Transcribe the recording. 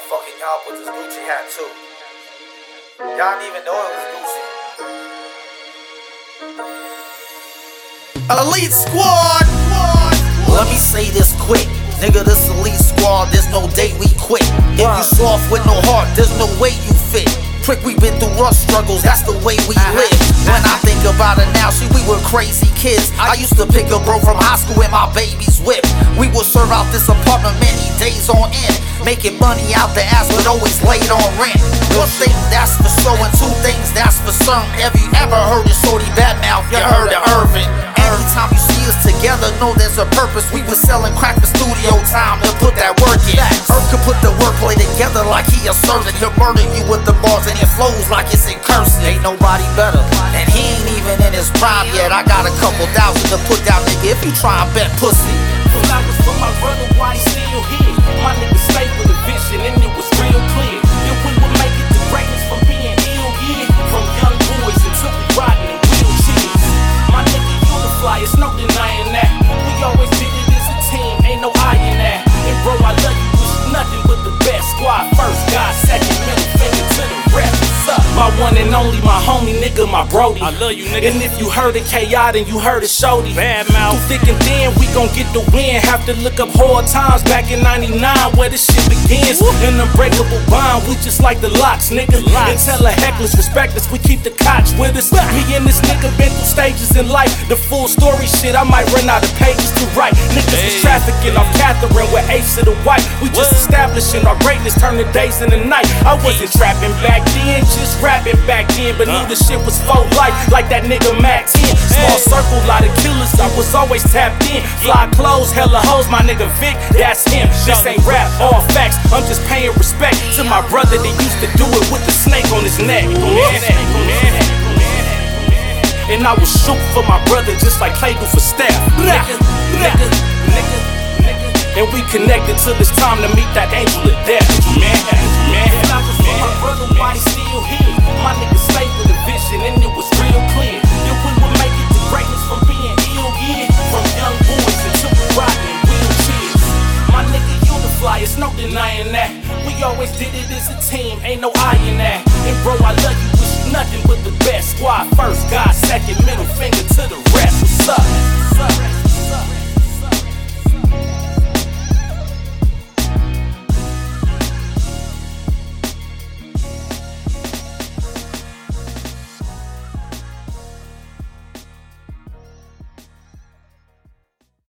fucking y'all with this Gucci hat too. Y'all didn't even know it was Gucci. Elite Squad! Let me say this quick. Nigga, this Elite Squad, there's no day we quit. If you soft with no heart, there's no way you fit. Prick, we been through rough struggles, that's the way we live. When I think about it now, we were crazy kids. I used to pick a bro from high school in my baby's whip. We would serve out this apartment many days on end, making money out the ass but always late on rent. One thing that's for sure and two things that's for certain. Have you ever heard of Shorty Badmouth? You heard of Irvin. Anytime you see us together, know there's a purpose. We was selling crack for studio time to put that work in. Earth could put the wordplay together like he a servant. He'll murder you with the bars and it flows like it's in cursive. Ain't nobody better, and he ain't even in his prime yet. I got a couple thousand to put down, nigga, if you try and bet pussy. Well, I was for my brother, why he still here? My nigga stayed with a vision and it was real clear. If we would make it to greatness from being ill, yeah. From young boys until we riding in wheelchairs. My nigga, you the flyest, no denying that. We always did it as a team, ain't no eyeing that. And bro, I love you, wish nothing but the best. Squad first, God second, middle finger to the rest. What's up? My one and only, my homie, nigga, my brody. I love you, nigga. And if you heard of K.I., then you heard of Shorty. Badmouth. Through thick and thin, we gon' get the win. Have to look up hard times back in '99 where this shit begins. An unbreakable bond, we just like the locks, nigga. And tell the hecklers, respect us, we keep the cops with us. Me and this nigga been through stages in life. The full story shit, I might run out of pages to write. Niggas was trafficking off Catherine with Ace of the White. We just establishing our greatness, turning days into night. I wasn't trapping back then, just rapping back then. But knew the shit was full life, like that nigga Mac 10. Small circle, lot of killers, I was always tapped in. Fly clothes, hella hoes, my nigga Vic, that's him. This ain't rap, all facts, I'm just paying respect to my brother that used to do it with the snake on his neck. And I will shoot for my brother just like Clay do for Steph. Nigga. And we connected till it's time to meet that angel of death. Man. And I was for my brother, why he still here? My nigga stayed with a vision and it was real clear. If we would make it to greatness from being ill, yeah. From young boys until we riding in wheelchairs. My nigga, you the flyest, no denying that. We always did it as a team, ain't no eyeing that. And bro, I love you, wish nothing but the best. Squad first, God second, middle finger to the rest. What's up?